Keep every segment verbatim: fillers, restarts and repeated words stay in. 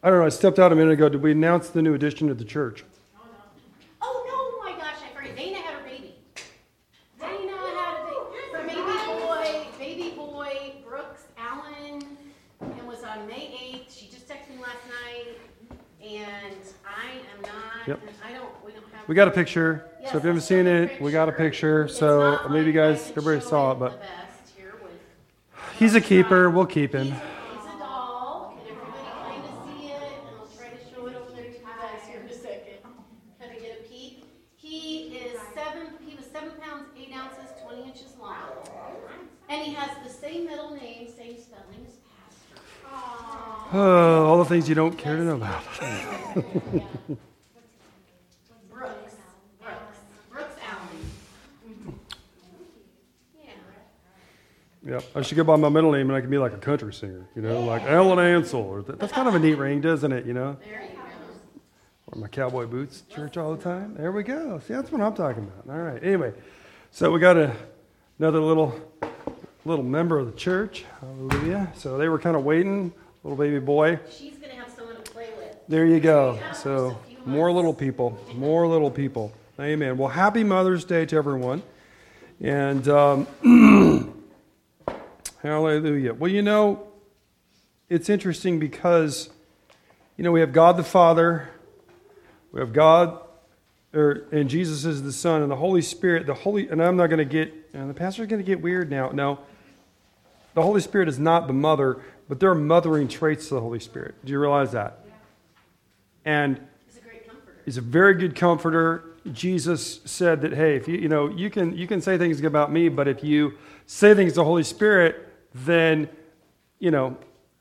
I don't know, I stepped out a minute ago. Did we announce the new addition to the church? Oh, no, my gosh, I forgot. Dana had her baby. Dana had a baby. Her baby boy, baby boy, Brooks Allen, and was on May eighth. She just texted me last night, and I am not, Yep. I don't, we don't have. We got a picture. Yes, So if you haven't I seen saw the it, we got a picture. It's So not maybe you like guys, I can everybody show saw it, the but best here with- he's a keeper. We'll keep him. He's a doll, and everybody kind of see it, and I'll try to show it over there to you guys here in a second. Kind of get a peek. He is seven, he was seven pounds, eight ounces, twenty inches long. And he has the same middle name, same spelling as Pastor. Aww. Oh, all the things you don't care to know about. Yeah. Brooks, Brooks, Brooks Allen. Yeah. Yep. I should go by my middle name and I can be like a country singer, you know, like Alan Ansel. Or th- that's kind of a neat ring, doesn't it, you know? There you go. Wear my cowboy boots to church all the time. There we go. See, that's what I'm talking about. All right. Anyway, so we got a, another little little member of the church. Hallelujah. So they were kind of waiting. Little baby boy. She's going to have someone to play with. There you go. Yeah, So just a few more months. little people. More little people. Amen. Well, happy Mother's Day to everyone. And um, hallelujah. Well, you know, it's interesting because, you know, we have God the Father. We have God, or, and Jesus is the Son, and the Holy Spirit. The Holy, and I'm not going to get, and the pastor's going to get weird now. No, the Holy Spirit is not the mother, but there are mothering traits to the Holy Spirit. Do you realize that? And He's a great comforter. he's a very good comforter. Jesus said that, hey, if you, you know, you can, you can say things about me, but if you say things to the Holy Spirit, then, you know,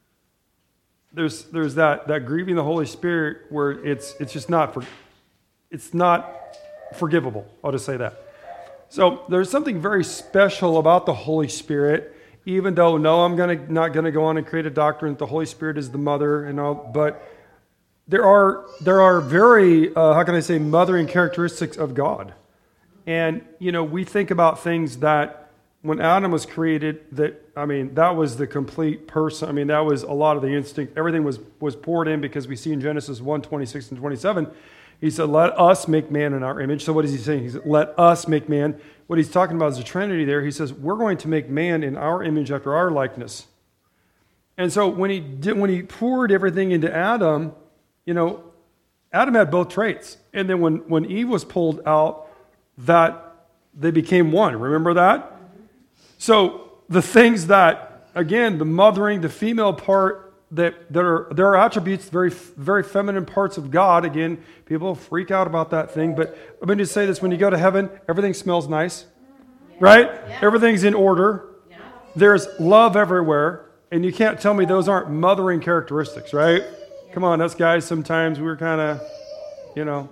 There's there's that, that grieving the Holy Spirit where it's it's just not for, it's not forgivable. I'll just say that. So there's something very special about the Holy Spirit. Even though no, I'm gonna not gonna go on and create a doctrine that the Holy Spirit is the mother and all, but there are there are very uh, how can I say mothering characteristics of God, and you know we think about things that. When Adam was created, that I mean, that was the complete person. I mean, that was a lot of the instinct. Everything was was poured in because we see in Genesis one, twenty-six and twenty-seven, he said, let us make man in our image. So what is he saying? He said, let us make man. What he's talking about is the Trinity there. He says, we're going to make man in our image after our likeness. And so when he did, when he poured everything into Adam, you know, Adam had both traits. And then when, when Eve was pulled out, that they became one. Remember that? So the things that, again, the mothering, the female part, that there are there are attributes, very very feminine parts of God. Again, people freak out about that thing, but I'm going to say this: when you go to heaven, everything smells nice, right? Yeah. Everything's in order. Yeah. There's love everywhere, and you can't tell me those aren't mothering characteristics, right? Yeah. Come on, us guys. Sometimes we're kind of, you know,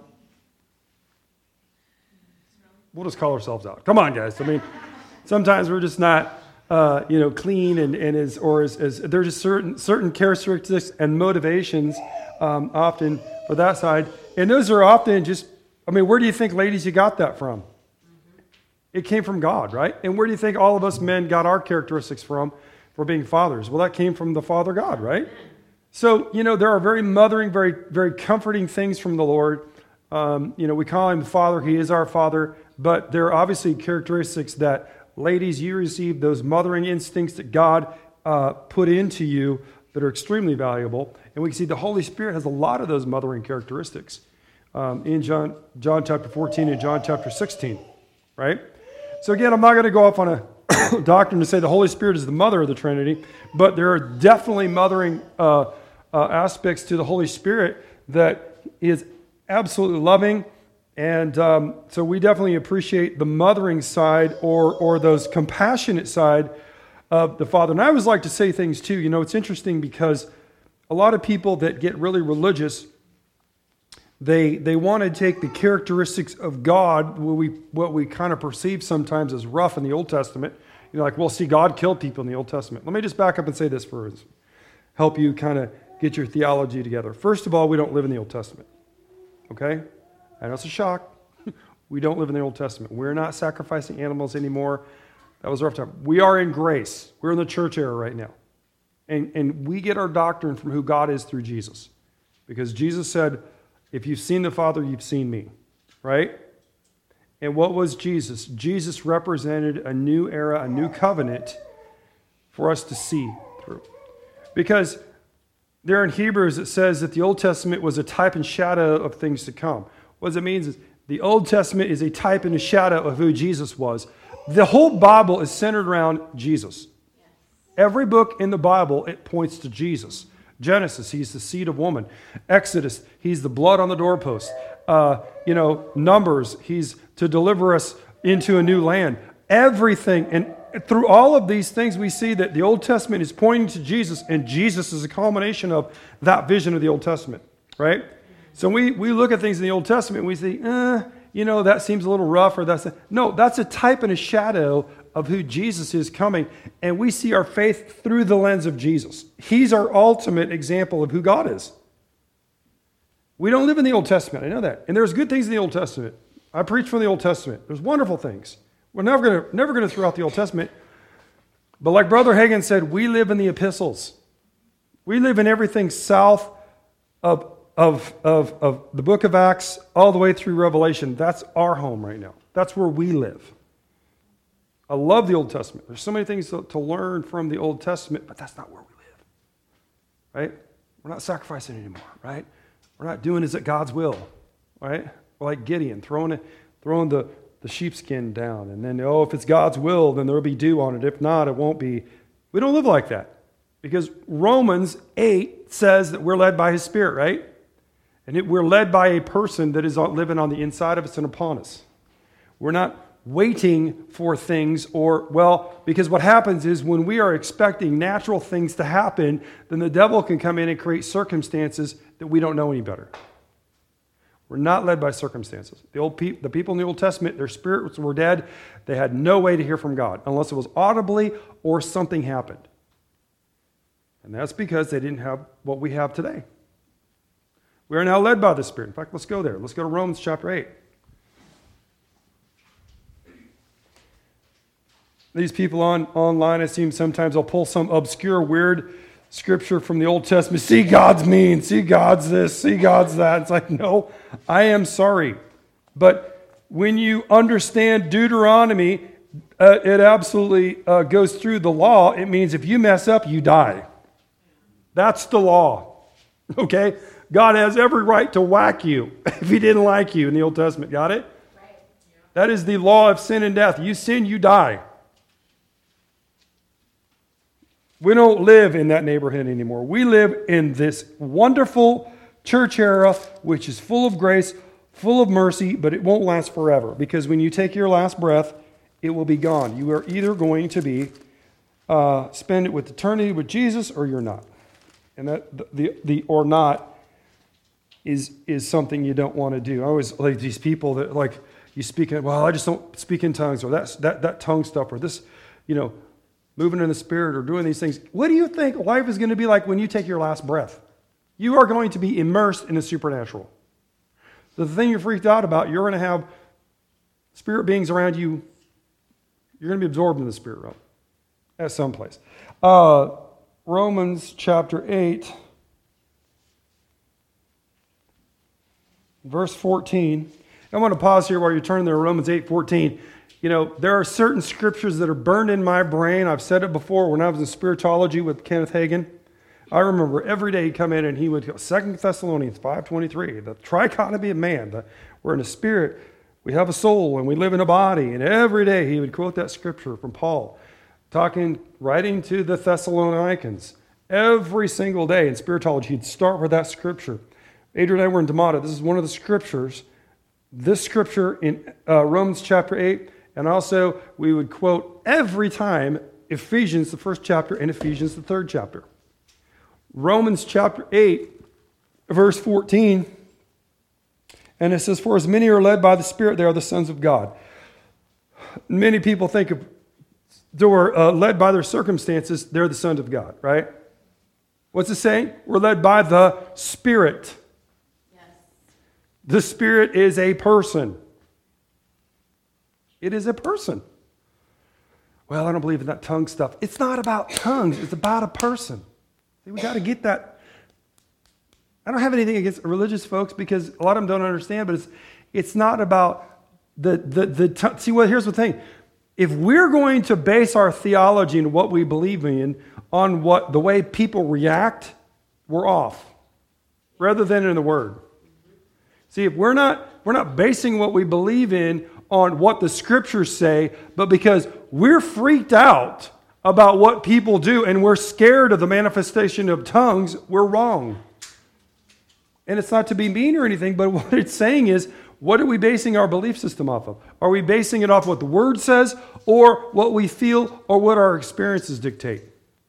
we'll just call ourselves out. Come on, guys. I mean. Sometimes we're just not, uh, you know, clean and, and is or is, is there's just certain certain characteristics and motivations um, often for that side, and those are often just. I mean, where do you think, ladies, you got that from? Mm-hmm. It came from God, right? And where do you think all of us men got our characteristics from for being fathers? Well, that came from the Father God, right? So you know, there are very mothering, very very comforting things from the Lord. Um, you know, we call him the Father; He is our Father. But there are obviously characteristics that. Ladies, you receive those mothering instincts that God uh, put into you that are extremely valuable. And we can see the Holy Spirit has a lot of those mothering characteristics um, in John, John chapter fourteen and John chapter sixteen, right? So again, I'm not going to go off on a doctrine to say the Holy Spirit is the mother of the Trinity, but there are definitely mothering uh, uh, aspects to the Holy Spirit that is absolutely loving. And um, so we definitely appreciate the mothering side or or those compassionate side of the Father. And I always like to say things too. You know, it's interesting because a lot of people that get really religious, they they want to take the characteristics of God, what we what we kind of perceive sometimes as rough in the Old Testament. You know, like, well, see, God killed people in the Old Testament. Let me just back up and say this for us, help you kind of get your theology together. First of all, we don't live in the Old Testament. Okay? I know it's a shock. We don't live in the Old Testament. We're not sacrificing animals anymore. That was a rough time. We are in grace. We're in the church era right now. And, and we get our doctrine from who God is through Jesus. Because Jesus said, if you've seen the Father, you've seen me, right? And what was Jesus? Jesus represented a new era, a new covenant for us to see through. Because there in Hebrews it says that the Old Testament was a type and shadow of things to come. What it means is the Old Testament is a type and a shadow of who Jesus was. The whole Bible is centered around Jesus. Every book in the Bible, it points to Jesus. Genesis, he's the seed of woman. Exodus, he's the blood on the doorpost. Uh, you know, Numbers, he's to deliver us into a new land. Everything, and through all of these things, we see that the Old Testament is pointing to Jesus, and Jesus is a culmination of that vision of the Old Testament, right? So we, we look at things in the Old Testament, and we think, eh, you know, that seems a little rough, or that's a, no, that's a type and a shadow of who Jesus is coming, and we see our faith through the lens of Jesus. He's our ultimate example of who God is. We don't live in the Old Testament, I know that, and there's good things in the Old Testament. I preach from the Old Testament. There's wonderful things. We're never going to never going to throw out the Old Testament. But like Brother Hagin said, we live in the epistles. We live in everything south of, of, of, of the book of Acts all the way through Revelation. That's our home right now. That's where we live. I love the Old Testament. There's so many things to, to learn from the Old Testament, but that's not where we live. Right? We're not sacrificing anymore, right? We're not doing as at God's will, right? We're like Gideon, throwing it, throwing the the sheepskin down, and then, oh, if it's God's will, then there'll be dew on it. If not, it won't be. We don't live like that, because Romans eight says that we're led by His Spirit, right? And it, we're led by a person that is living on the inside of us and upon us. We're not waiting for things, or, well, because what happens is when we are expecting natural things to happen, then the devil can come in and create circumstances that we don't know any better. We're not led by circumstances. The old pe- the people in the Old Testament, their spirits were dead. They had no way to hear from God unless it was audibly or something happened. And that's because they didn't have what we have today. We are now led by the Spirit. In fact, let's go there. Let's go to Romans chapter eight. These people on online, I see them sometimes, they'll pull some obscure, weird scripture from the Old Testament. See, God's mean. See, God's this. See, God's that. It's like, no, I am sorry. But when you understand Deuteronomy, uh, it absolutely uh, goes through the law. It means if you mess up, you die. That's the law. Okay? God has every right to whack you if He didn't like you in the Old Testament. Got it? Right. Yeah. That is the law of sin and death. You sin, you die. We don't live in that neighborhood anymore. We live in this wonderful church era, which is full of grace, full of mercy, but it won't last forever. Because when you take your last breath, it will be gone. You are either going to be uh, spend it with eternity with Jesus, or you're not. And that the the, the or not is is something you don't want to do. I always like these people that like you speak in, well, I just don't speak in tongues, or that's that that tongue stuff, or this, you know. Moving in the Spirit or doing these things. What do you think life is going to be like when you take your last breath? You are going to be immersed in the supernatural. The thing you're freaked out about, you're going to have spirit beings around you. You're going to be absorbed in the spirit realm at some place. Uh, Romans chapter eight, verse fourteen. I want to pause here while you're turning there. Romans eight fourteen. You know, there are certain scriptures that are burned in my brain. I've said it before when I was in spiritology with Kenneth Hagin. I remember every day he'd come in and he would go, Second Thessalonians five twenty-three, the trichotomy of man. The, we're in a spirit, we have a soul, and we live in a body. And every day he would quote that scripture from Paul, talking, writing to the Thessalonians. Every single day in spiritology, he'd start with that scripture. Adrian and I were in Damata. This is one of the scriptures. This scripture in uh, Romans chapter eight. And also, we would quote every time Ephesians, the first chapter, and Ephesians, the third chapter. Romans chapter eight, verse fourteen. And it says, for as many are led by the Spirit, they are the sons of God. Many people think of, they were uh, led by their circumstances, they're the sons of God, right? What's it saying? We're led by the Spirit. Yes. The Spirit is a person. It is a person. Well, I don't believe in that tongue stuff. It's not about tongues. It's about a person. See, we got to get that. I don't have anything against religious folks because a lot of them don't understand, but it's it's not about the, the, the t- see, well, here's the thing. If we're going to base our theology and what we believe in on what the way people react, we're off, rather than in the Word. See, if we're not we're not basing what we believe in on what the Scriptures say, but because we're freaked out about what people do and we're scared of the manifestation of tongues, we're wrong. And it's not to be mean or anything, but what it's saying is, what are we basing our belief system off of? Are we basing it off what the Word says, or what we feel, or what our experiences dictate?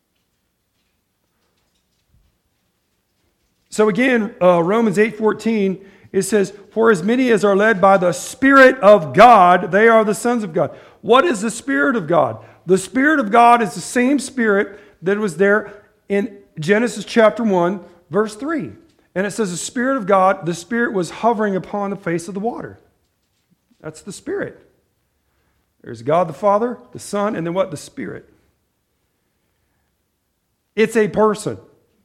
So again, uh, Romans eight fourteen, it says, "For as many as are led by the Spirit of God, they are the sons of God." What is the Spirit of God? The Spirit of God is the same Spirit that was there in Genesis chapter one, verse three. And it says the Spirit of God, the Spirit was hovering upon the face of the water. That's the Spirit. There's God the Father, the Son, and then what? The Spirit. It's a person.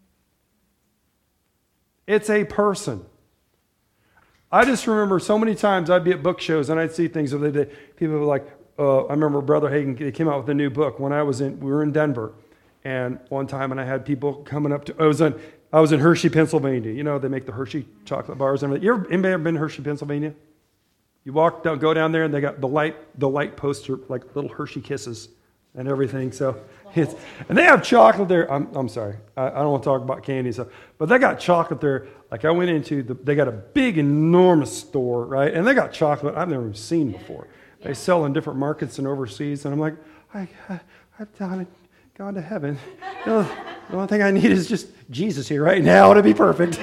It's a person. I just remember so many times I'd be at book shows and I'd see things where they, people were like, uh, I remember Brother Hagin, they came out with a new book when I was in, we were in Denver. And one time, and I had people coming up to, I was in, I was in Hershey, Pennsylvania. You know, they make the Hershey chocolate bars and everything. You ever, anybody ever been to Hershey, Pennsylvania? You walk down, go down there, and they got the light, the light poster, like little Hershey Kisses and everything. So it's, and they have chocolate there. I'm, I'm sorry, I, I don't want to talk about candy stuff, but they got chocolate there. Like I went into the, they got a big, enormous store, right? And they got chocolate I've never seen before. They sell in different markets and overseas, and I'm like, I, I, I've done it. Gone to heaven. You know, the only thing I need is just Jesus here right now to be perfect.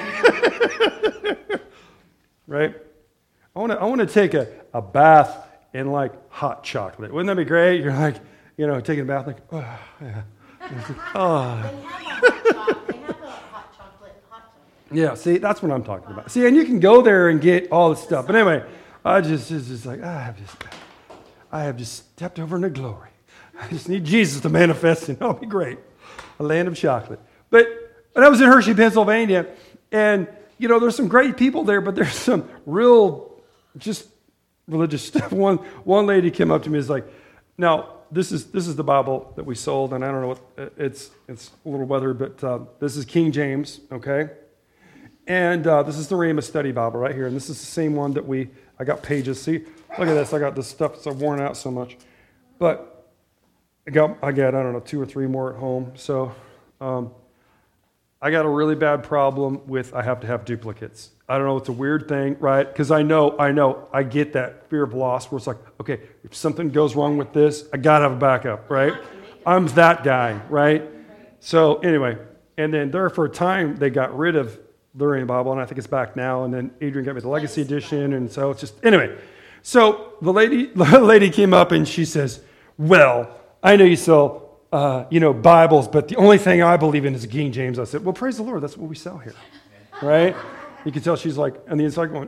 Right? I want to I want to take a, a bath in like hot chocolate. Wouldn't that be great? You're like, you know, taking a bath like, oh, yeah. Oh. They have a hot chocolate. They have a hot chocolate, hot chocolate. Yeah, see, that's what I'm talking about. See, and you can go there and get all this stuff. But anyway, I just, just, just like, I have just, I have just stepped over into glory. I just need Jesus to manifest and it'll be great. A land of chocolate. But when I was in Hershey, Pennsylvania, and, you know, there's some great people there, but there's some real, just religious stuff. One one lady came up to me and was like, now, this is this is the Bible that we sold, and I don't know what, it's it's a little weathered, but uh, this is King James, okay? And uh, this is the Rhema Study Bible right here, and this is the same one that we, I got pages. See, look at this. I got this stuff that's worn out so much. But I got, I got, I don't know, two or three more at home. So um, I got a really bad problem with I have to have duplicates. I don't know, it's a weird thing, right? Because I know, I know, I get that fear of loss where it's like, okay, if something goes wrong with this, I got to have a backup, right? I'm that guy, right? So anyway, and then there for a time, they got rid of the Rhema Bible, and I think it's back now. And then Adrian got me the Legacy Edition, and so it's just, anyway. So the lady, the lady came up and she says, well, I know you sell, uh, you know, Bibles, but the only thing I believe in is the King James. I said, well, praise the Lord. That's what we sell here, right? You can tell she's like, on the inside going,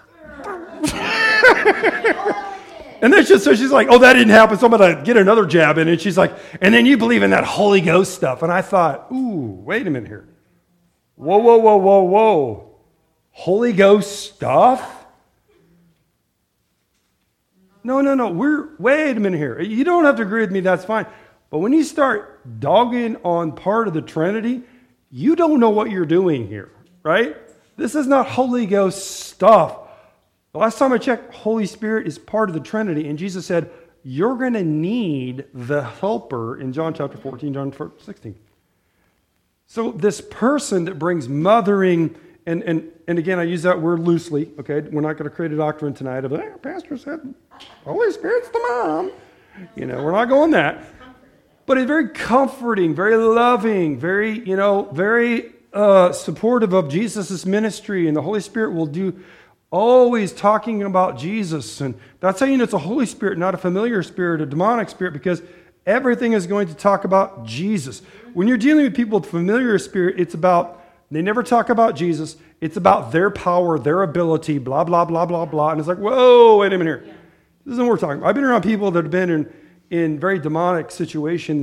and then she, so she's like, oh, that didn't happen, so I'm going to get another jab in. And she's like, and then you believe in that Holy Ghost stuff. And I thought, ooh, wait a minute here. Whoa, whoa, whoa, whoa, whoa. Holy Ghost stuff? No, no, no. We're wait a minute here. You don't have to agree with me, that's fine. But when you start dogging on part of the Trinity, you don't know what you're doing here, right? This is not Holy Ghost stuff. The last time I checked, Holy Spirit is part of the Trinity, and Jesus said, you're going to need the helper in John chapter fourteen, John sixteen. So this person that brings mothering, and, and, and again, I use that word loosely, okay? We're not going to create a doctrine tonight of, eh, Pastor said, Holy Spirit's the mom. You know, we're not going that. But it's very comforting, very loving, very, you know, very uh, supportive of Jesus' ministry, and the Holy Spirit will do, always talking about Jesus. And that's how you know it's a Holy Spirit, not a familiar spirit, a demonic spirit, because everything is going to talk about Jesus. When you're dealing with people with familiar spirit, it's about, they never talk about Jesus. It's about their power, their ability, blah, blah, blah, blah, blah. And it's like, whoa, wait a minute here. This isn't what we're talking about. I've been around people that have been in, in very demonic situations, and,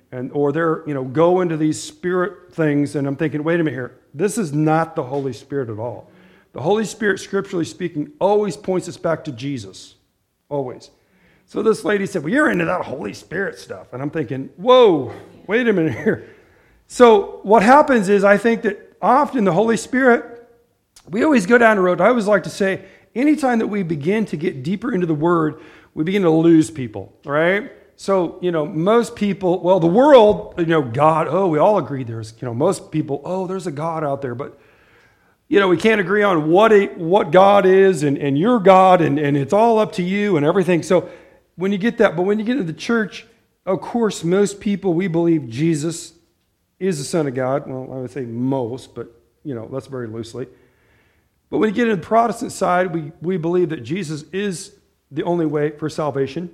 and or they're, you know, go into these spirit things, and I'm thinking, wait a minute here, this is not the Holy Spirit at all. The Holy Spirit, scripturally speaking, always points us back to Jesus. Always. So this lady said, well, you're into that Holy Spirit stuff. And I'm thinking, whoa, wait a minute here. So what happens is I think that often the Holy Spirit, we always go down the road. I always like to say, anytime that we begin to get deeper into the Word, we begin to lose people, right? So, you know, most people, well, the world, you know, God, oh, we all agree there's, you know, most people, oh, there's a God out there, but you know, we can't agree on what it, what God is and, and your God, and, and it's all up to you and everything. So when you get that, but when you get into the church, of course, most people, we believe Jesus is the Son of God. Well, I would say most, but, you know, that's very loosely. But when you get into the Protestant side, we, we believe that Jesus is the only way for salvation.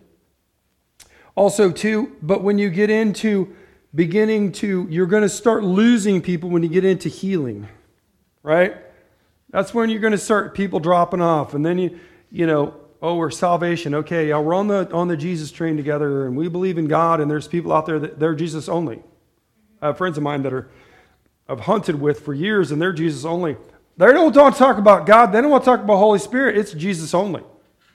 Also, too, but when you get into beginning to, you're going to start losing people when you get into healing. Right? That's when you're going to start people dropping off. And then you, you know, oh, we're salvation. Okay, yeah, we're on the on the Jesus train together, and we believe in God, and there's people out there that they're Jesus only. I have friends of mine that are I've hunted with for years, and they're Jesus only. They don't want to talk about God. They don't want to talk about Holy Spirit. It's Jesus only.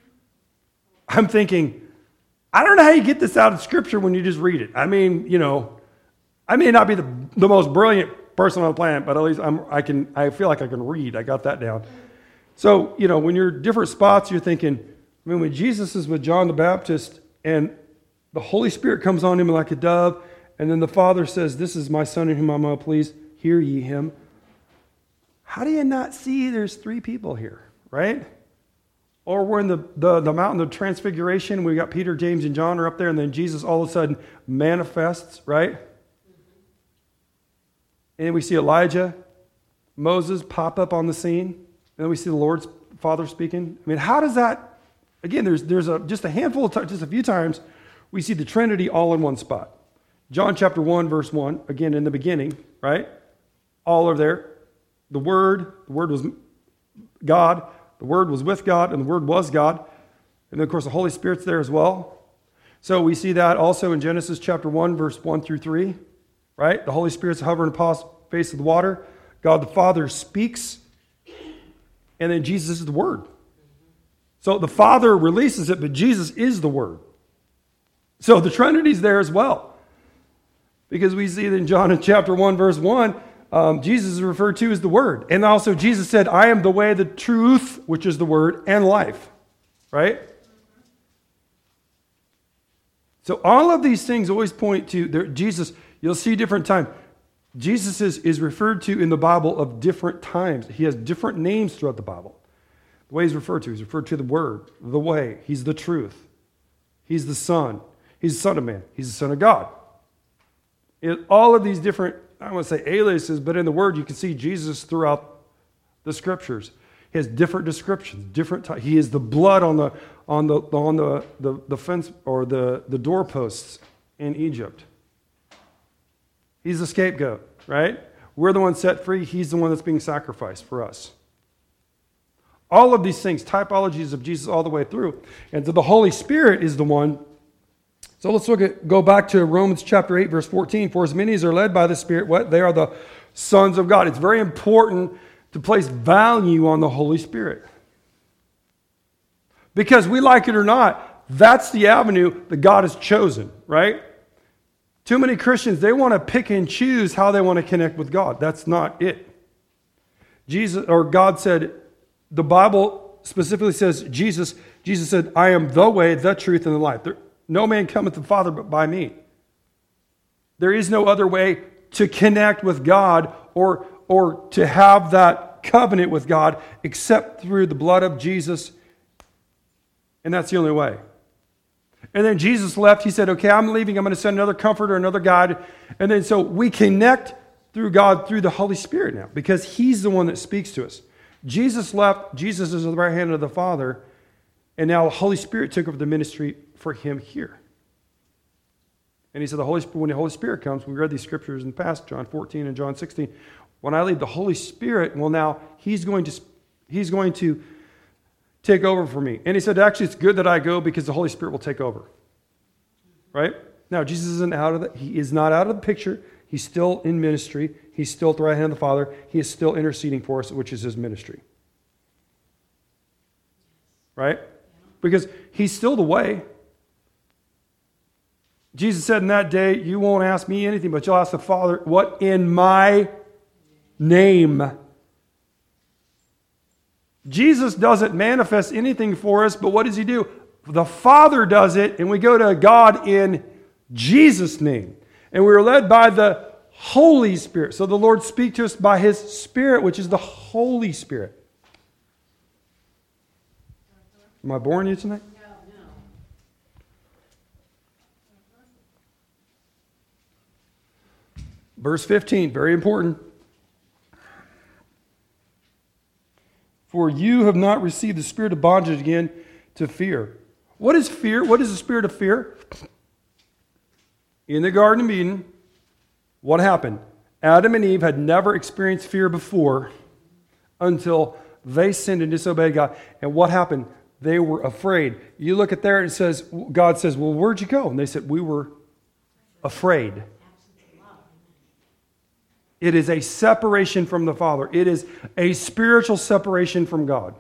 I'm thinking, I don't know how you get this out of Scripture when you just read it. I mean, you know, I may not be the, the most brilliant person on the planet, but at least I'm, I can. I feel like I can read. I got that down. So, you know, when you're different spots, you're thinking, I mean, when Jesus is with John the Baptist and the Holy Spirit comes on him like a dove, and then the Father says, this is my Son in whom I'm well pleased, hear ye him. How do you not see there's three people here, right? Or we're in the, the, the mountain of transfiguration, we got Peter, James, and John are up there, and then Jesus all of a sudden manifests, right? And we see Elijah, Moses pop up on the scene. And then we see the Lord's Father speaking. I mean, how does that, again, there's there's a just a handful of times, just a few times, we see the Trinity all in one spot. John chapter one, verse one, again, in the beginning, right? All are there. The Word, the Word was God, the Word was with God, and the Word was God. And then, of course, the Holy Spirit's there as well. So we see that also in Genesis chapter one, verse one through three. Right? The Holy Spirit's hovering upon the face of the water. God the Father speaks. And then Jesus is the Word. So the Father releases it, but Jesus is the Word. So the Trinity's there as well. Because we see that in John in chapter one, verse one, um, Jesus is referred to as the Word. And also Jesus said, I am the way, the truth, which is the Word, and life. Right? So all of these things always point to there, Jesus. You'll see different times. Jesus is, is referred to in the Bible of different times. He has different names throughout the Bible. The way he's referred to, he's referred to the Word, the way. He's the truth. He's the Son. He's the Son of Man. He's the Son of God. In all of these different, I don't want to say aliases, but in the Word you can see Jesus throughout the Scriptures. He has different descriptions, different types. He is the blood on the on the on the, the, the fence or the, the doorposts in Egypt. He's the scapegoat, right? We're the ones set free. He's the one that's being sacrificed for us. All of these things, typologies of Jesus all the way through. And so the Holy Spirit is the one. So let's look at, go back to Romans chapter eight, verse fourteen. For as many as are led by the Spirit, what? They are the sons of God. It's very important to place value on the Holy Spirit. Because we like it or not, that's the avenue that God has chosen, right? Too many Christians, they want to pick and choose how they want to connect with God. That's not it. Jesus or God said, the Bible specifically says, Jesus, Jesus said, I am the way, the truth, and the life. There, no man cometh to the Father but by me. There is no other way to connect with God or, or to have that covenant with God except through the blood of Jesus. And that's the only way. And then Jesus left. He said, okay, I'm leaving. I'm going to send another comforter, another guide. And then so we connect through God, through the Holy Spirit now, because He's the one that speaks to us. Jesus left. Jesus is at the right hand of the Father. And now the Holy Spirit took over the ministry for Him here. And He said, the Holy Spirit, when the Holy Spirit comes, we read these scriptures in the past, John fourteen and John sixteen. When I leave, the Holy Spirit, well, now He's going to, He's going to take over for me. And He said, actually, it's good that I go because the Holy Spirit will take over. Right? Now, Jesus isn't out of the, he is not out of the picture. He's still in ministry. He's still at the right hand of the Father. He is still interceding for us, which is his ministry. Right? Because he's still the way. Jesus said in that day, you won't ask me anything, but you'll ask the Father, what in my name? Jesus doesn't manifest anything for us, but what does he do? The Father does it, and we go to God in Jesus' name. And we are led by the Holy Spirit. So the Lord speaks to us by his Spirit, which is the Holy Spirit. Am I boring you tonight? No, no. Verse fifteen, very important. For you have not received the spirit of bondage again to fear. What is fear? What is the spirit of fear? In the Garden of Eden, what happened? Adam and Eve had never experienced fear before until they sinned and disobeyed God. And what happened? They were afraid. You look at there and it says, God says, well, where'd you go? And they said, we were afraid. It is a separation from the Father. It is a spiritual separation from God.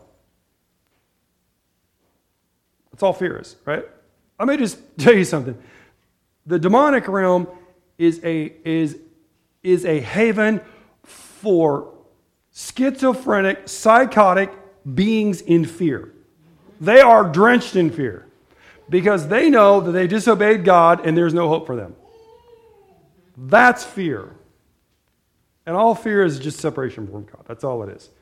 That's all fear is, right? Let me just tell you something. The demonic realm is a, is, is a haven for schizophrenic, psychotic beings in fear. They are drenched in fear because they know that they disobeyed God and there's no hope for them. That's fear. And all fear is just separation from God. That's all it is.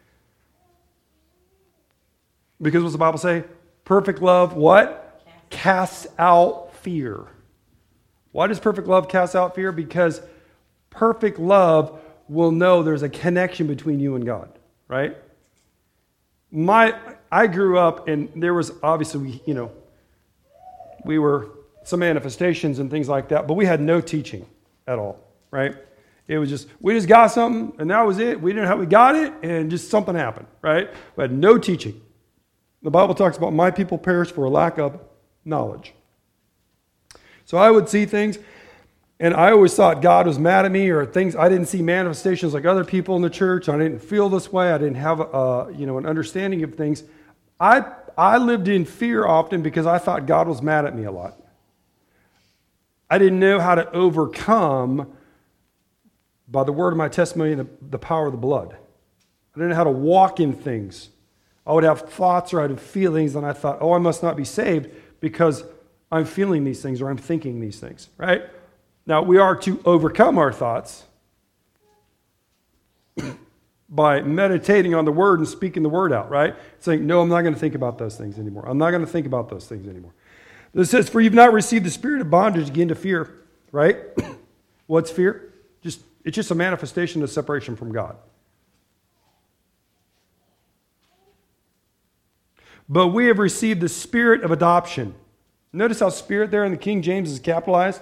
Because what's the Bible say? Perfect love, what? Casts out fear. Why does perfect love cast out fear? Because perfect love will know there's a connection between you and God, right? My, I grew up and there was obviously, you know, we were some manifestations and things like that, but we had no teaching at all, right? It was just, we just got something and that was it. We didn't know how we got it and just something happened, right? We had no teaching. The Bible talks about my people perish for a lack of knowledge. So I would see things and I always thought God was mad at me or things. I didn't see manifestations like other people in the church. I didn't feel this way. I didn't have a, you know, an understanding of things. I, I lived in fear often because I thought God was mad at me a lot. I didn't know how to overcome by the word of my testimony and the, the power of the blood. I didn't know how to walk in things. I would have thoughts or I'd have feelings and I thought, oh, I must not be saved because I'm feeling these things or I'm thinking these things, right? Now, we are to overcome our thoughts by meditating on the word and speaking the word out, right? Saying, no, I'm not going to think about those things anymore. I'm not going to think about those things anymore. This says, for you've not received the spirit of bondage again to fear, right? What's fear? Just It's just a manifestation of separation from God. But we have received the spirit of adoption. Notice how spirit there in the King James is capitalized.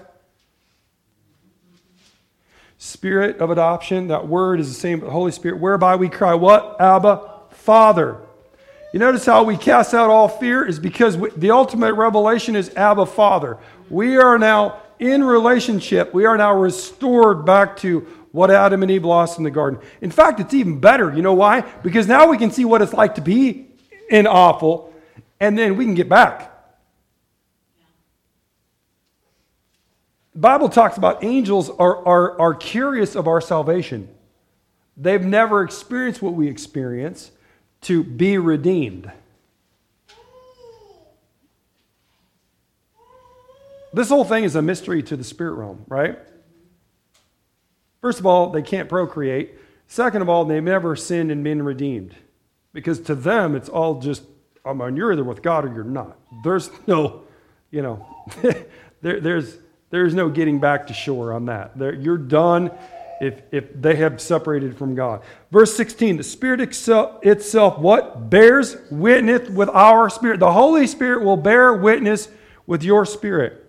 Spirit of adoption, that word is the same, but Holy Spirit, whereby we cry, what? Abba, Father. You notice how we cast out all fear is because we, the ultimate revelation is Abba, Father. We are now in relationship. We are now restored back to what Adam and Eve lost in the garden. In fact, it's even better. You know why? Because now we can see what it's like to be in awful, and then we can get back. The Bible talks about angels are, are, are curious of our salvation. They've never experienced what we experience to be redeemed. This whole thing is a mystery to the spirit realm, right? First of all, they can't procreate. Second of all, they've never sinned and been redeemed. Because to them, it's all just, I mean, you're either with God or you're not. There's no, you know, there, there's there's no getting back to shore on that. There, you're done if, if they have separated from God. Verse sixteen, the Spirit itself, itself, what? Bears witness with our spirit. The Holy Spirit will bear witness with your spirit.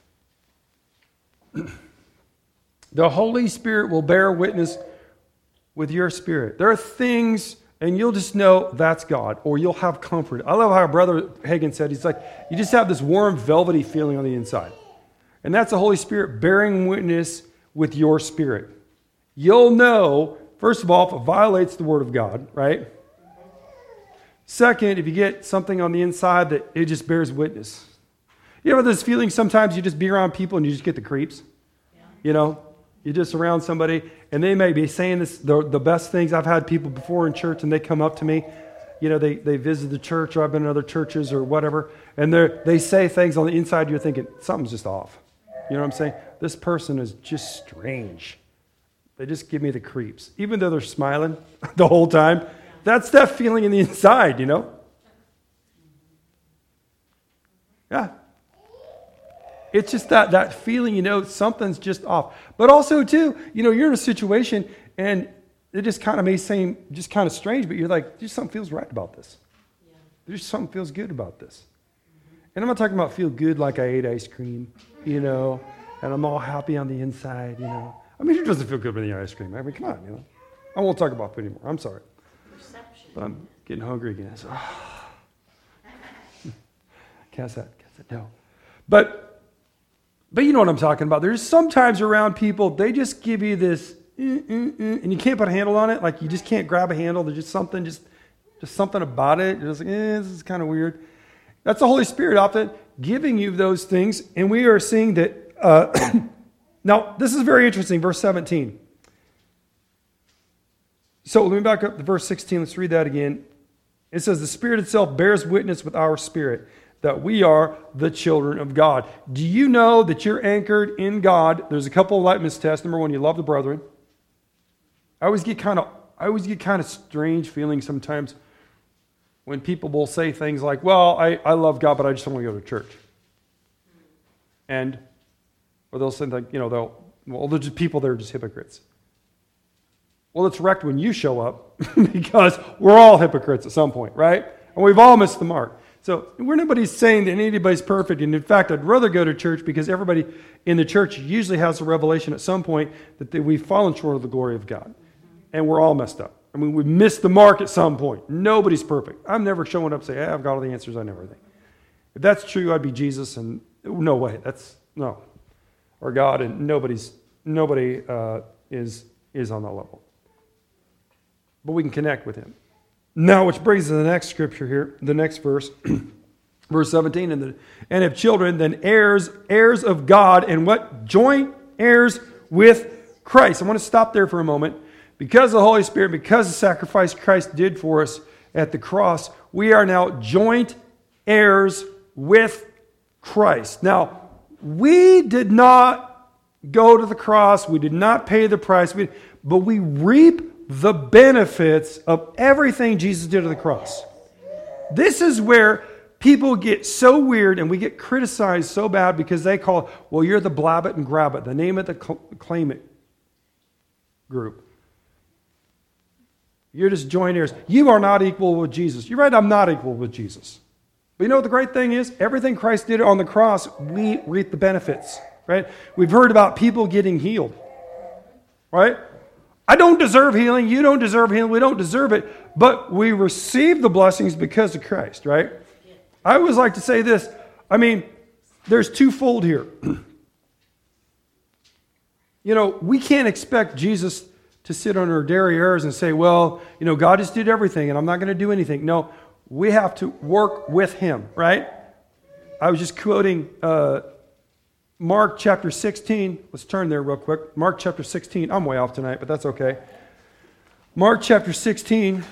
The Holy Spirit will bear witness with your spirit. There are things, and you'll just know that's God, or you'll have comfort. I love how Brother Hagin said, he's like, you just have this warm, velvety feeling on the inside. And that's the Holy Spirit bearing witness with your spirit. You'll know, first of all, if it violates the Word of God, right? Second, if you get something on the inside that it just bears witness. You ever have this feeling sometimes you just be around people and you just get the creeps? Yeah. You know, you're just around somebody and they may be saying this, the, the best things. I've had people before in church and they come up to me. You know, they, they visit the church or I've been in other churches or whatever. And they they say things on the inside you're thinking, something's just off. You know what I'm saying? This person is just strange. They just give me the creeps. Even though they're smiling the whole time. That's that feeling in the inside, you know? Yeah. It's just that, that feeling, you know, something's just off. But also, too, you know, you're in a situation and it just kind of may seem just kind of strange, but you're like, there's something feels right about this. Yeah. There's something feels good about this. Mm-hmm. And I'm not talking about feel good like I ate ice cream, you know, and I'm all happy on the inside, you know. I mean, who doesn't feel good with the ice cream? I mean, come on, you know. I won't talk about food anymore. I'm sorry. But I'm getting hungry again. So, oh. Can't say, can't say no. But, but you know what I'm talking about. There's sometimes around people, they just give you this, mm, mm, mm, and you can't put a handle on it. Like you just can't grab a handle. There's just something, just, just something about it. You're just like, eh, this is kind of weird. That's the Holy Spirit often giving you those things. And we are seeing that. Uh, now, this is very interesting. Verse seventeen. So let me back up to verse sixteen. Let's read that again. It says, the Spirit itself bears witness with our spirit that we are the children of God. Do you know that you're anchored in God? There's a couple of litmus tests. Number one, you love the brethren. I always get kind of, I always get kind of strange feelings sometimes when people will say things like, well, I, I love God, but I just don't want to go to church. And, or they'll say like, you know, they'll, well, there's just people that are just hypocrites. Well, it's wrecked when you show up because we're all hypocrites at some point, right? And we've all missed the mark. So we're nobody's saying that anybody's perfect. And in fact, I'd rather go to church because everybody in the church usually has a revelation at some point that they, we've fallen short of the glory of God. And we're all messed up. I mean, we missed the mark at some point. Nobody's perfect. I'm never showing up and saying, hey, I've got all the answers on everything. If that's true, I'd be Jesus. And no way. That's, no. Or God. And nobody's, nobody uh, is, is on that level. But we can connect with him. Now, which brings us to the next scripture here, the next verse, verse seventeen. And, the, and if children, then heirs, heirs of God, and what? Joint heirs with Christ. I want to stop there for a moment. Because of the Holy Spirit, because of the sacrifice Christ did for us at the cross, we are now joint heirs with Christ. Now, we did not go to the cross. We did not pay the price. We, but we reap the benefits of everything Jesus did at the cross. This is where people get so weird and we get criticized so bad because they call, well, you're the blab it and grab it, the name it, the claim it group. You're just joint heirs. You are not equal with Jesus. You're right, I'm not equal with Jesus. But you know what the great thing is? Everything Christ did on the cross, we reap the benefits, right? We've heard about people getting healed, right? I don't deserve healing. You don't deserve healing. We don't deserve it. But we receive the blessings because of Christ, right? I always like to say this. I mean, there's twofold here. You know, we can't expect Jesus to sit on our derrieres and say, well, you know, God just did everything and I'm not going to do anything. No, we have to work with him, right? I was just quoting uh, Mark chapter sixteen. Let's turn there real quick. Mark chapter sixteen. I'm way off tonight, but that's okay. Mark chapter sixteen.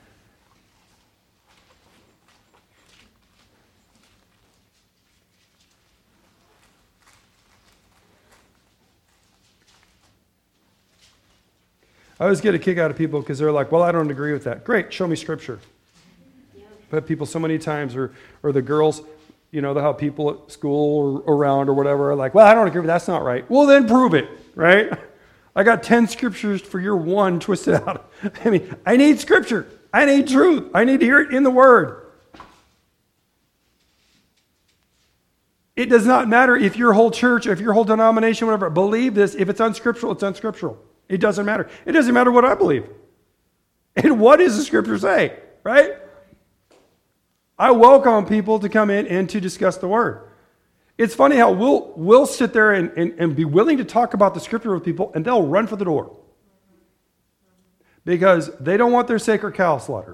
I always get a kick out of people because they're like, well, I don't agree with that. Great, show me scripture. I've had people so many times, or or the girls, you know, how people at school or around or whatever are like, well, I don't agree with that. That's not right. Well, then prove it, right? I got ten scriptures for your one twisted out. I mean, I need scripture. I need truth. I need to hear it in the Word. It does not matter if your whole church, if your whole denomination, whatever, believe this. If it's unscriptural, it's unscriptural. It doesn't matter. It doesn't matter what I believe. And what does the Scripture say, right? I welcome people to come in and to discuss the Word. It's funny how we'll, we'll sit there and, and, and be willing to talk about the scripture with people, and they'll run for the door. Because they don't want their sacred cow slaughtered.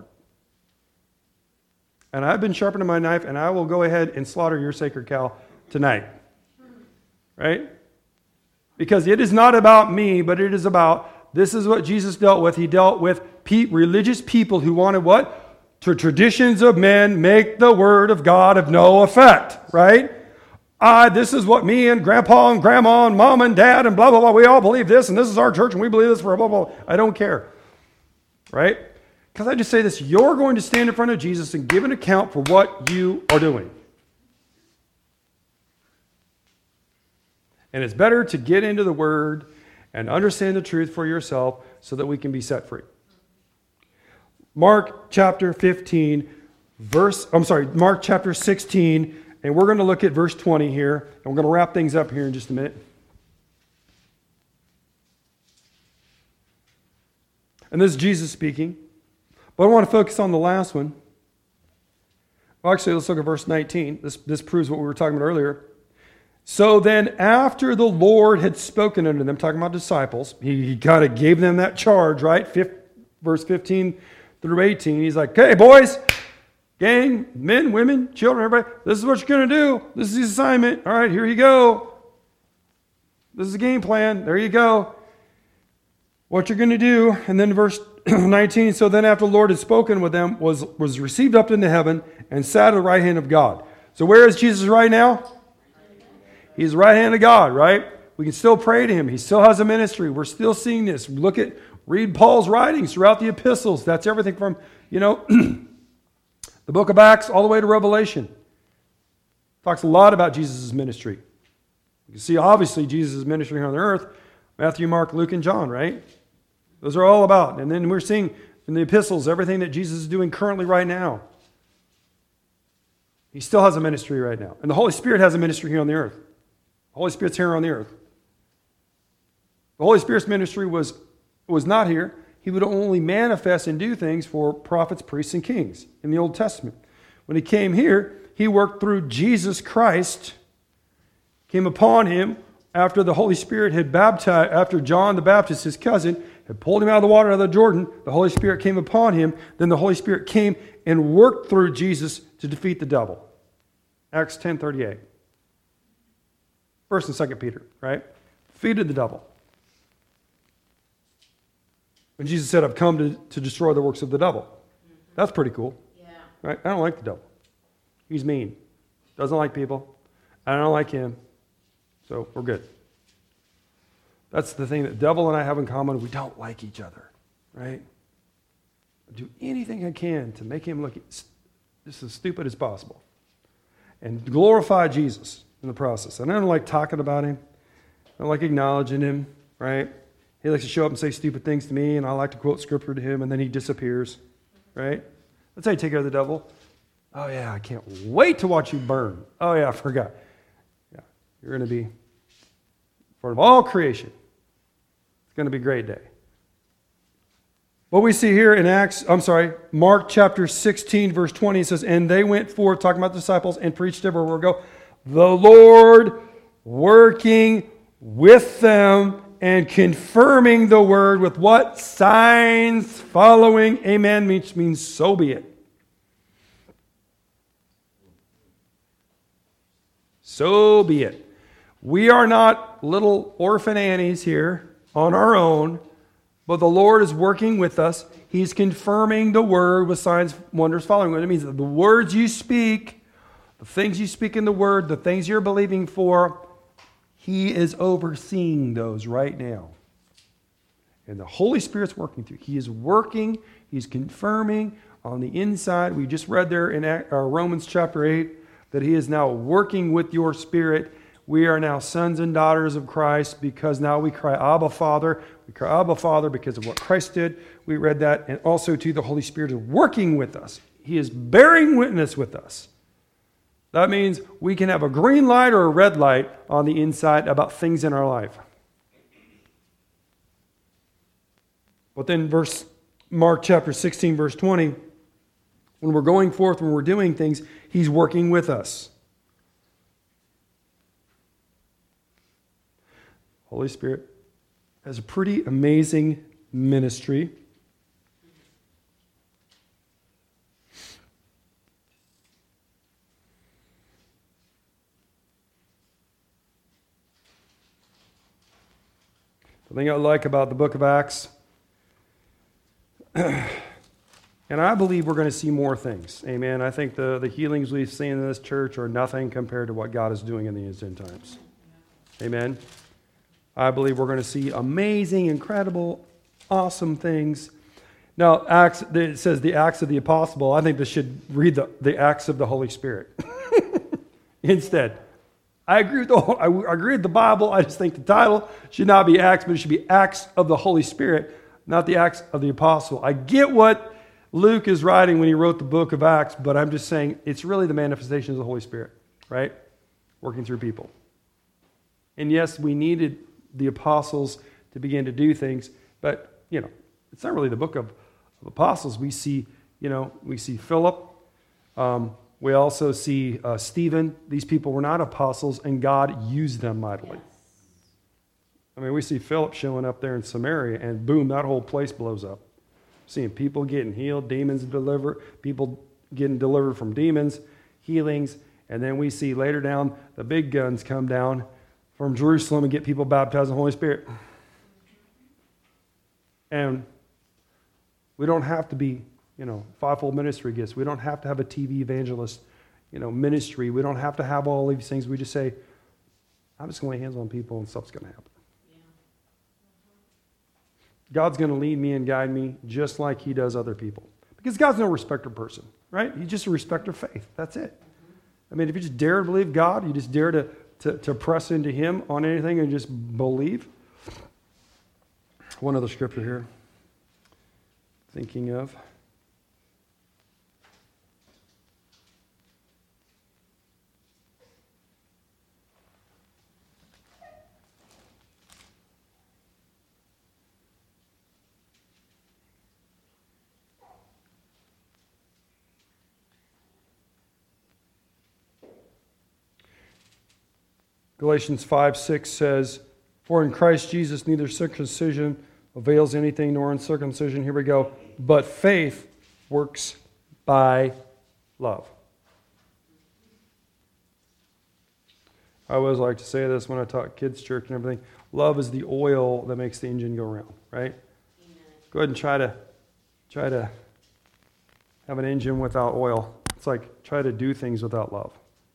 And I've been sharpening my knife, and I will go ahead and slaughter your sacred cow tonight. Right? Because it is not about me, but it is about, this is what Jesus dealt with. He dealt with pe- religious people who wanted what? To traditions of men make the word of God of no effect. Right? I, this is what me and grandpa and grandma and mom and dad and blah, blah, blah, we all believe this, and this is our church, and we believe this for blah, blah, blah. I don't care. Right? Because I just say this, you're going to stand in front of Jesus and give an account for what you are doing. And it's better to get into the Word and understand the truth for yourself so that we can be set free. Mark chapter fifteen, verse, I'm sorry, Mark chapter sixteen, and we're going to look at verse twenty here, and we're going to wrap things up here in just a minute. And this is Jesus speaking. But I want to focus on the last one. Well, actually, let's look at verse nineteen. This, this proves what we were talking about earlier. So then, after the Lord had spoken unto them, talking about disciples, he, he kind of gave them that charge, right? Fifth, verse fifteen through eighteen. He's like, hey, boys, gang, men, women, children, everybody, this is what you're going to do. This is the assignment. All right, here you go. This is the game plan. There you go. What you're going to do. And then verse nineteen, so then after the Lord had spoken with them, was, was received up into heaven and sat at the right hand of God. So where is Jesus right now? He's the right hand of God, right? We can still pray to him. He still has a ministry. We're still seeing this. Look at, read Paul's writings throughout the epistles. That's everything from, you know, the book of Acts all the way to Revelation. Talks a lot about Jesus' ministry. You can see, obviously, Jesus' ministry here on the earth. Matthew, Mark, Luke, and John, right? Those are all about. And then we're seeing in the epistles everything that Jesus is doing currently right now. He still has a ministry right now. And the Holy Spirit has a ministry here on the earth. The Holy Spirit's here on the earth. The Holy Spirit's ministry was, was not here. He would only manifest and do things for prophets, priests, and kings in the Old Testament. When he came here, he worked through Jesus Christ, came upon him after the Holy Spirit had baptized, after John the Baptist, his cousin, had pulled him out of the water out of the Jordan. The Holy Spirit came upon him. Then the Holy Spirit came and worked through Jesus to defeat the devil. Acts ten thirty-eight. First and Second Peter, right? Defeated the devil. When Jesus said, I've come to, to destroy the works of the devil. That's pretty cool. Yeah. Right? I don't like the devil. He's mean. Doesn't like people. I don't like him. So we're good. That's the thing that the devil and I have in common. We don't like each other, right? I do anything I can to make him look just as stupid as possible. And glorify Jesus in the process. And I don't like talking about him. I don't like acknowledging him, right? He likes to show up and say stupid things to me, and I like to quote scripture to him, and then he disappears, right? That's how you take care of the devil. Oh, yeah, I can't wait to watch you burn. Oh, yeah, I forgot. Yeah, you're going to be in front of all creation. It's going to be a great day. What we see here in Acts, I'm sorry, Mark chapter sixteen, verse twenty, it says, and they went forth, talking about the disciples, and preached everywhere we go, the Lord working with them and confirming the word with what? Signs following. Amen, which means so be it. So be it. We are not little orphan Annies here on our own, but the Lord is working with us. He's confirming the word with signs, wonders following. What it means, the words you speak, the things you speak in the word, the things you're believing for, he is overseeing those right now. And the Holy Spirit's working through. He is working. He's confirming on the inside. We just read there in Romans chapter eight that he is now working with your spirit. We are now sons and daughters of Christ because now we cry, Abba, Father. We cry, Abba, Father, because of what Christ did. We read that. And also, too, the Holy Spirit is working with us. He is bearing witness with us. That means we can have a green light or a red light on the inside about things in our life. But then verse Mark chapter sixteen, verse twenty, when we're going forth, when we're doing things, he's working with us. Holy Spirit has a pretty amazing ministry. The thing I like about the book of Acts, and I believe we're going to see more things. Amen. I think the, the healings we've seen in this church are nothing compared to what God is doing in these end times. Amen. I believe we're going to see amazing, incredible, awesome things. Now, Acts, it says the Acts of the Apostle. I think this should read the, the Acts of the Holy Spirit instead. I agree with the I agree with the Bible. I just think the title should not be Acts, but it should be Acts of the Holy Spirit, not the Acts of the Apostle. I get what Luke is writing when he wrote the book of Acts, but I'm just saying it's really the manifestation of the Holy Spirit, right? Working through people. And yes, we needed the apostles to begin to do things, but, you know, it's not really the book of, of apostles. We see, you know, we see Philip. Um, we also see uh, Stephen. These people were not apostles, and God used them mightily. I mean, we see Philip showing up there in Samaria, and boom, that whole place blows up. Seeing people getting healed, demons delivered, people getting delivered from demons, healings, and then we see later down the big guns come down from Jerusalem and get people baptized in the Holy Spirit. And we don't have to be, you know, fivefold ministry gifts. We don't have to have a T V evangelist, you know, ministry. We don't have to have all these things. We just say, I'm just going to lay hands on people and stuff's going to happen. Yeah. God's going to lead me and guide me just like he does other people. Because God's no respecter person, right? He's just a respecter of faith. That's it. Mm-hmm. I mean, if you just dare to believe God, you just dare to, to, to press into him on anything and just believe. One other scripture here. Thinking of. Galatians five six says, for in Christ Jesus neither circumcision avails anything nor uncircumcision, here we go, but faith works by love. I always like to say this when I talk kids' church and everything. Love is the oil that makes the engine go round, right? Amen. Go ahead and try to try to have an engine without oil. It's like try to do things without love.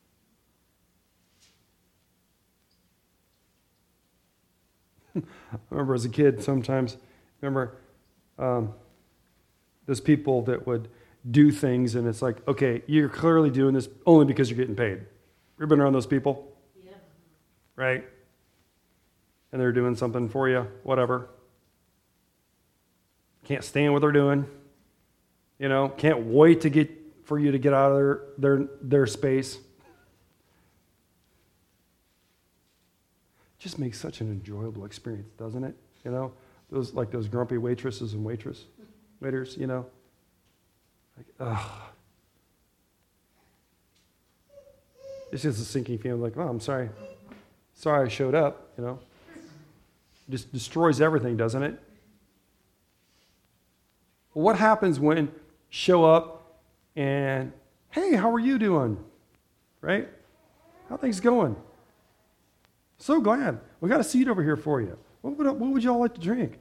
I remember as a kid sometimes, remember, um, there's people that would do things and it's like, okay, you're clearly doing this only because you're getting paid. You've been around those people? Yeah. Right? And they're doing something for you, whatever. Can't stand what they're doing. You know, can't wait to get for you to get out of their their, their space. Just makes such an enjoyable experience, doesn't it? You know, those like those grumpy waitresses and waitress waiters, you know. Like, ugh. It's just a sinking feeling like, oh, I'm sorry. Sorry I showed up, you know. Just destroys everything, doesn't it? Well, what happens when you show up and, hey, how are you doing? Right? How are things going? So glad. We got a seat over here for you. What would, what would y'all like to drink?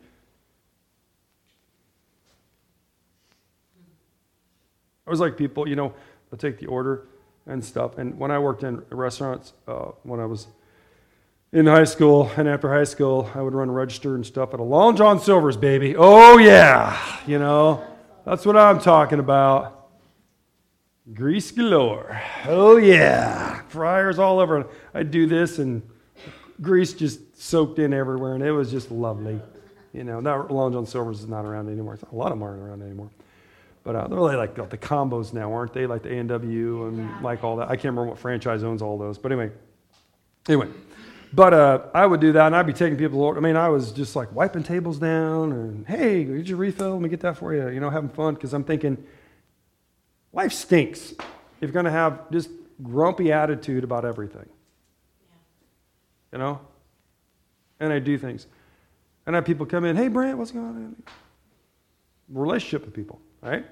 I was like people, you know, they'll take the order and stuff. And when I worked in restaurants, uh, when I was in high school and after high school, I would run register and stuff at a Long John Silver's, baby. Oh, yeah. You know, that's what I'm talking about. Grease galore. Oh, yeah. Fryers all over. I'd do this and grease just soaked in everywhere, and it was just lovely. You know, that Long John Silver's is not around anymore. A lot of them aren't around anymore. But uh, they're really like the, the combos now, aren't they? Like the A and W and yeah. like all that. I can't remember what franchise owns all those. But anyway. Anyway. But uh, I would do that, and I'd be taking people to order. I mean, I was just like wiping tables down, and hey, did you refill? Let me get that for you. You know, having fun, because I'm thinking, life stinks if you're going to have just grumpy attitude about everything. You know? and I do things. And I have people come in, hey, Brant, what's going on? Relationship with people, right?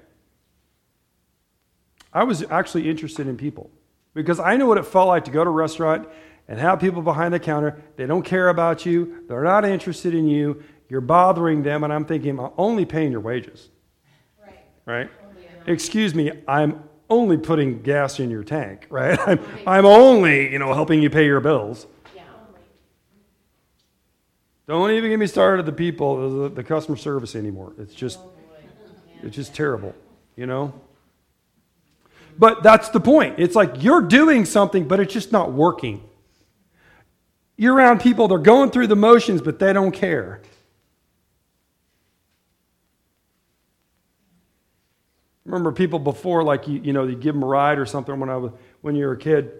I was actually interested in people because I know what it felt like to go to a restaurant and have people behind the counter. They don't care about you. They're not interested in you. You're bothering them. And I'm thinking, I'm only paying your wages. Right. Right? Excuse me, I'm only putting gas in your tank, right? I'm, I'm only, you know, helping you pay your bills. Yeah. Don't even get me started the people, the, the customer service anymore. It's just, it's just terrible, you know? But that's the point. It's like you're doing something, but it's just not working. You're around people, they're going through the motions, but they don't care. Remember people before, like, you, you know, you give them a ride or something when I was, when you were a kid.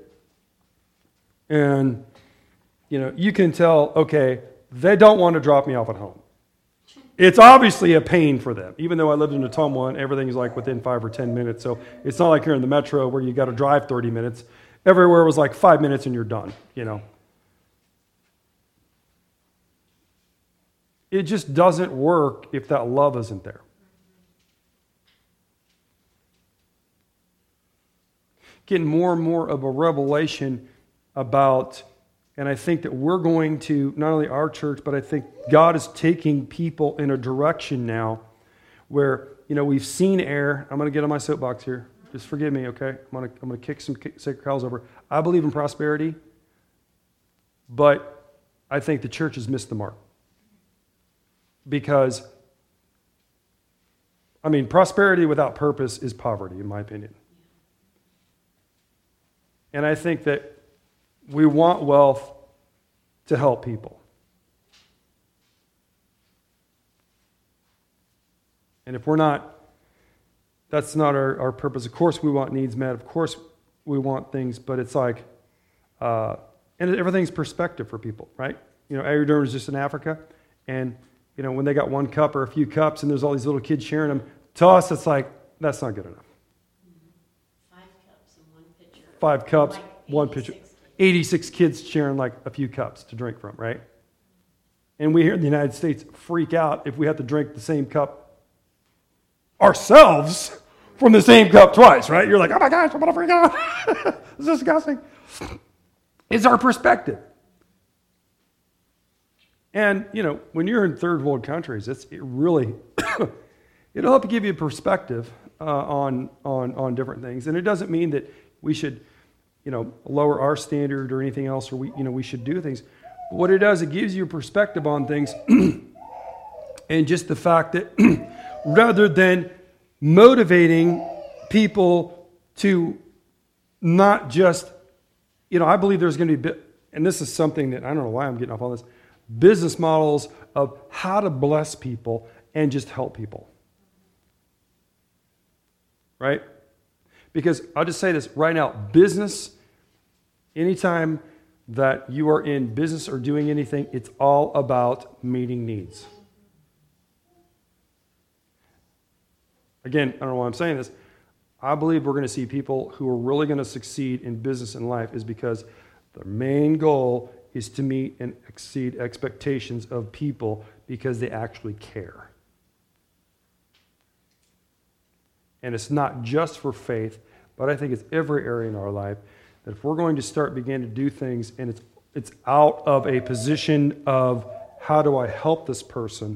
And, you know, you can tell, okay, they don't want to drop me off at home. It's obviously a pain for them. Even though I lived in Ottumwa and everything's like within five or ten minutes. So it's not like you're in the metro where you got to drive thirty minutes. Everywhere was like five minutes and you're done, you know. It just doesn't work if that love isn't there. Getting more and more of a revelation about, and I think that we're going to, not only our church, but I think God is taking people in a direction now where, you know, we've seen error. I'm going to get on my soapbox here. Just forgive me, okay? I'm going to, I'm going to kick some sacred cows over. I believe in prosperity, but I think the church has missed the mark. Because, I mean, prosperity without purpose is poverty, in my opinion. And I think that we want wealth to help people. And if we're not, that's not our, our purpose. Of course we want needs met. Of course we want things, but it's like, uh, and everything's perspective for people, right? You know, Ayurveda was just in Africa, and, you know, when they got one cup or a few cups and there's all these little kids sharing them, to us it's like, that's not good enough. Five cups and one pitcher. Five cups, like one pitcher. eighty-six kids sharing like a few cups to drink from, right? And we here in the United States freak out if we have to drink the same cup ourselves from the same cup twice, right? You're like, oh my gosh, I'm going to freak out. This is disgusting. It's our perspective. And, you know, when you're in third world countries, it's it really, it'll help give you a perspective uh, on, on, on different things. And it doesn't mean that we should, you know, lower our standard or anything else, or we, you know, we should do things. But what it does, it gives you a perspective on things, and just the fact that rather than motivating people to not just, you know, I believe there's going to be, and this is something that I don't know why I'm getting off on this, business models of how to bless people and just help people, right? Because I'll just say this right now, business, anytime that you are in business or doing anything, it's all about meeting needs. Again, I don't know why I'm saying this. I believe we're going to see people who are really going to succeed in business and life is because their main goal is to meet and exceed expectations of people because they actually care. And it's not just for faith, but I think it's every area in our life that if we're going to start beginning to do things and it's it's out of a position of how do I help this person,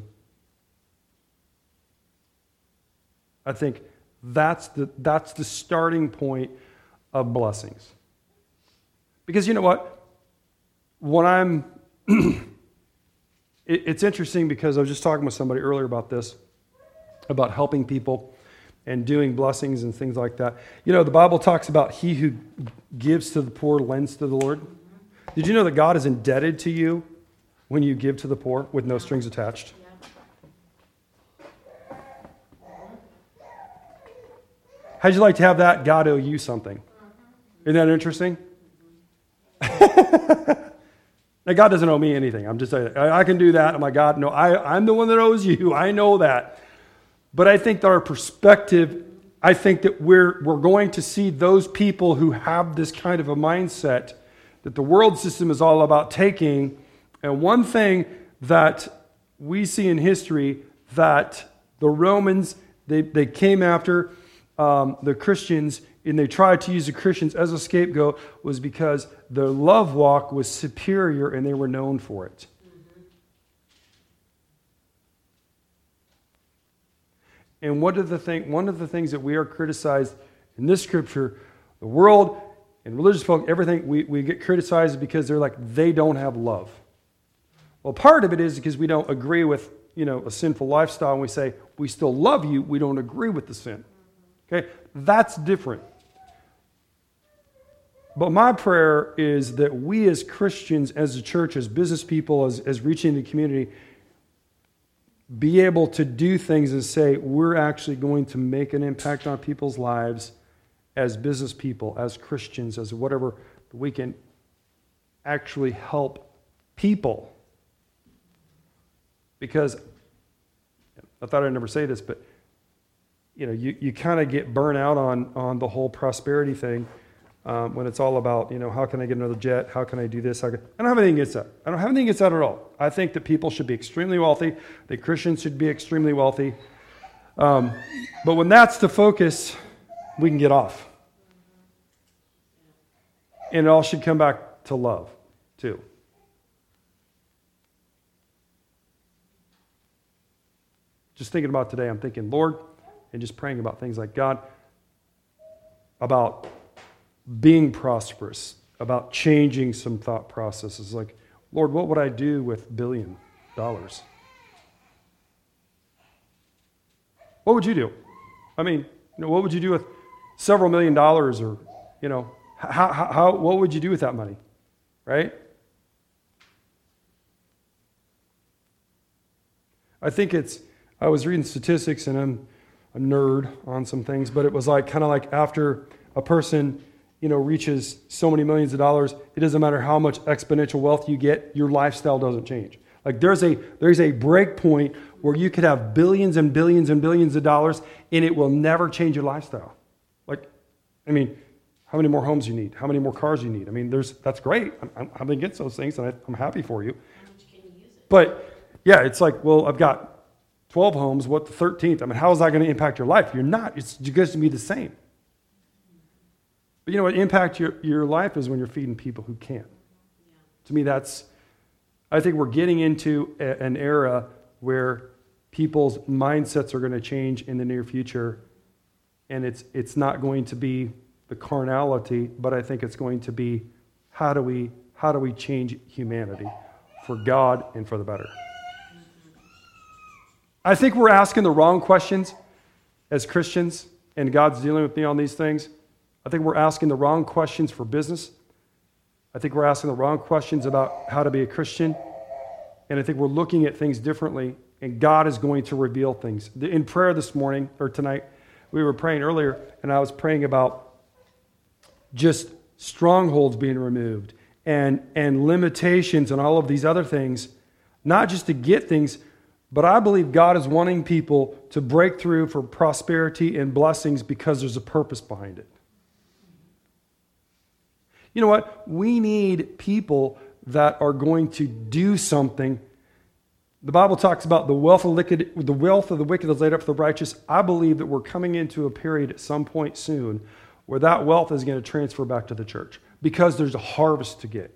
I think that's the that's the starting point of blessings. Because you know what? When I'm it, it's interesting because I was just talking with somebody earlier about this, about helping people and doing blessings and things like that. You know, the Bible talks about he who gives to the poor lends to the Lord. Did you know that God is indebted to you when you give to the poor with no strings attached? How'd you like to have that? God owe you something. Isn't that interesting? Now, God doesn't owe me anything. I'm just saying, I, I can do that. I'm like, God, no, I, I'm the one that owes you. I know that. But I think that our perspective, I think that we're we're going to see those people who have this kind of a mindset that the world system is all about taking And one thing that we see in history that the Romans, they, they came after um, the Christians, and they tried to use the Christians as a scapegoat, was because their love walk was superior and they were known for it. And what are the thing, one of the things that we are criticized in this scripture, the world and religious folk, everything, we, we get criticized because they're like, they don't have love. Well, part of it is because we don't agree with, you know, a sinful lifestyle, and we say, we still love you, we don't agree with the sin. Okay? That's different. But my prayer is that we as Christians, as a church, as business people, as, as reaching the community, be able to do things and say, we're actually going to make an impact on people's lives as business people, as Christians, as whatever, we can actually help people. Because, I thought I'd never say this, but you know, you, you kind of get burnt out on, on the whole prosperity thing um, when it's all about, you know, how can I get another jet? How can I do this? How can, I don't have anything against that. I don't have anything against that at all. I think that people should be extremely wealthy. That Christians should be extremely wealthy. Um, but when that's the focus, we can get off. And it all should come back to love, too. Just thinking about today, I'm thinking, Lord, and just praying about things like God, about being prosperous, about changing some thought processes. Like, Lord, what would I do with a billion dollars? What would you do? I mean, you know, what would you do with several million dollars, or, you know, how, how, how what would you do with that money, right? I think it's, I was reading statistics, and I'm a nerd on some things, but it was like kind of like after a person, you know, reaches so many millions of dollars, it doesn't matter how much exponential wealth you get, your lifestyle doesn't change. Like there's a there's a break point where you could have billions and billions and billions of dollars, and it will never change your lifestyle. Like, I mean, how many more homes you need? How many more cars you need? I mean, there's that's great. I'm, I'm against those things, and I, I'm happy for you. How much can you use it? But yeah, it's like, well, I've got twelve homes, what the thirteenth? I mean, how is that going to impact your life? You're not. It's just going to be the same. But you know what impact your, your life is when you're feeding people who can't. Yeah. To me, that's, I think we're getting into a, an era where people's mindsets are going to change in the near future, and it's it's not going to be the carnality, but I think it's going to be how do we how do we change humanity for God and for the better. I think we're asking the wrong questions as Christians, and God's dealing with me on these things. I think we're asking the wrong questions for business. I think we're asking the wrong questions about how to be a Christian. And I think we're looking at things differently, and God is going to reveal things. In prayer this morning, or tonight, we were praying earlier, and I was praying about just strongholds being removed and, and limitations and all of these other things, not just to get things, but I believe God is wanting people to break through for prosperity and blessings because there's a purpose behind it. You know what? We need people that are going to do something. The Bible talks about the wealth of the wicked, the wealth of the wicked is laid up for the righteous. I believe that we're coming into a period at some point soon where that wealth is going to transfer back to the church because there's a harvest to get.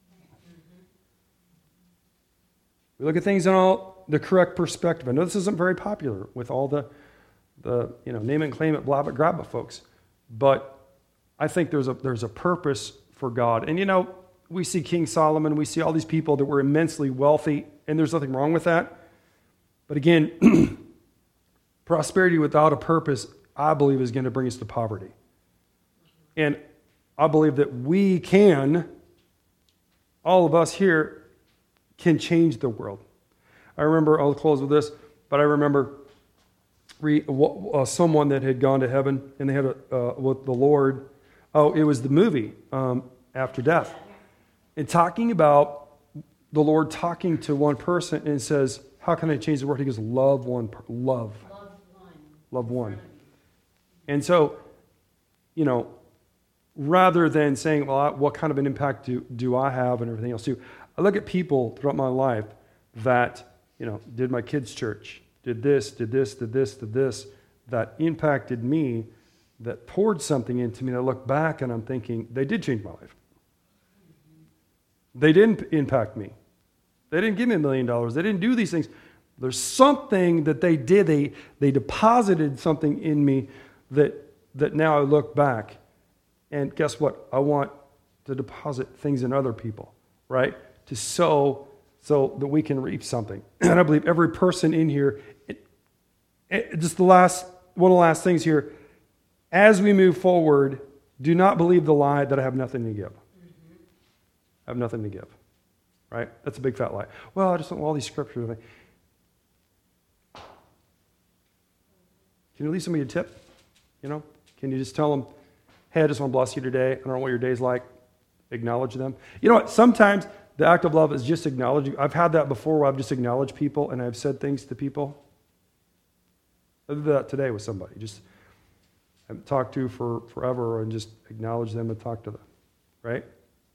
We look at things in all the correct perspective. I know this isn't very popular with all the, the you know, name it and claim it, blah, blah, grab it, folks. But I think there's a there's a purpose for God. And you know, we see King Solomon, we see all these people that were immensely wealthy, and there's nothing wrong with that. But again, prosperity without a purpose, I believe, is going to bring us to poverty. And I believe that we can, all of us here, can change the world. I remember, I'll close with this, but I remember re, uh, someone that had gone to heaven, and they had a, uh, with the Lord. Oh, it was the movie, um, After Death. And talking about the Lord talking to one person and says, how can I change the world? He goes, love one, per- love. Love one. Love one. And so, you know, rather than saying, well, what kind of an impact do, do I have and everything else too, I look at people throughout my life that, you know, did my kids' church, did this, did this, did this, did this, that impacted me, that poured something into me, and I look back and I'm thinking, they did change my life. They didn't impact me. They didn't give me a million dollars. They didn't do these things. There's something that they did. They, they deposited something in me that, that now I look back. And guess what? I want to deposit things in other people, right? To sow so that we can reap something. And I believe every person in here, it, it, just the last, one of the last things here, as we move forward, do not believe the lie that I have nothing to give. I have nothing to give, right? That's a big fat lie. Well, I just want all these scriptures. Can you leave somebody a tip? You know? Can you just tell them, hey, I just want to bless you today. I don't know what your day's like. Acknowledge them. You know what? Sometimes the act of love is just acknowledging. I've had that before where I've just acknowledged people and I've said things to people. I did that today with somebody. Just I haven't talked to for forever and just acknowledge them and talk to them, right?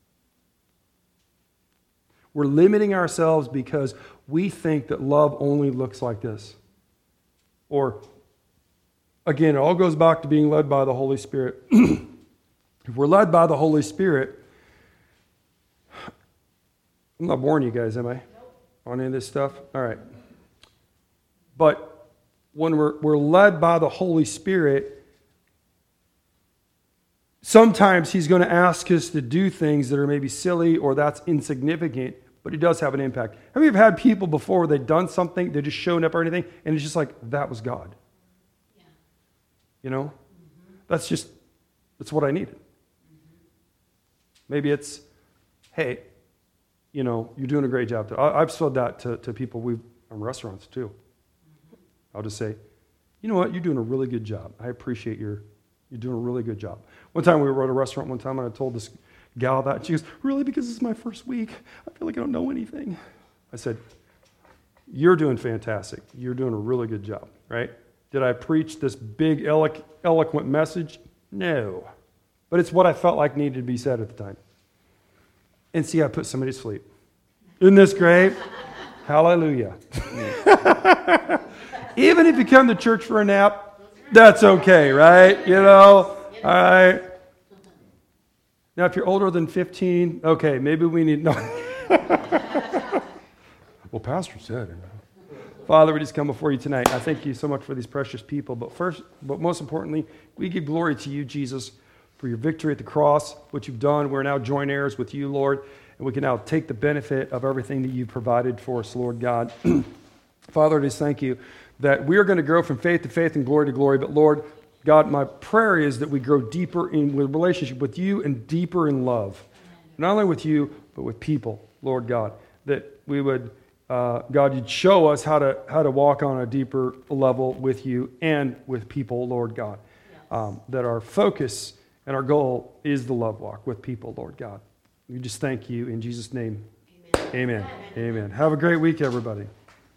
We're limiting ourselves because we think that love only looks like this. Or, again, it all goes back to being led by the Holy Spirit. If we're led by the Holy Spirit, I'm not boring you guys, am I? Nope. On any of this stuff? All right. But when we're, we're led by the Holy Spirit, sometimes He's going to ask us to do things that are maybe silly or that's insignificant, but He does have an impact. Have you ever had people before where they've done something, they just shown up or anything, and it's just like, that was God? Yeah. You know? Mm-hmm. That's just, that's what I needed. Mm-hmm. Maybe it's, hey, you know, you're doing a great job. I, I've said that to, to people we in restaurants too. I'll just say, you know what, you're doing a really good job. I appreciate your, you're doing a really good job. One time we were at a restaurant one time and I told this gal that, and she goes, really, because this is my first week, I feel like I don't know anything. I said, you're doing fantastic. You're doing a really good job, right? Did I preach this big, elo- eloquent message? No. But it's what I felt like needed to be said at the time. And see, I put somebody to sleep. Isn't this great? Hallelujah. Even if you come to church for a nap, that's okay, right? You know, all right. Now, if you're older than fifteen, okay, maybe we need, no. Well, Pastor said, you know. Father, we just come before you tonight. I thank you so much for these precious people. But first, but most importantly, we give glory to you, Jesus, for your victory at the cross, what you've done. We're now joint heirs with you, Lord, and we can now take the benefit of everything that you've provided for us, Lord God. Father, I just thank you that we are going to grow from faith to faith and glory to glory. But Lord, God, my prayer is that we grow deeper in with relationship with you and deeper in love. Not only with you, but with people, Lord God. That we would, uh, God, you'd show us how to how to walk on a deeper level with you and with people, Lord God. Yes. Um, that our focus and our goal is the love walk with people, Lord God. We just thank you in Jesus' name. Amen. Amen. Amen. Have a great week, everybody.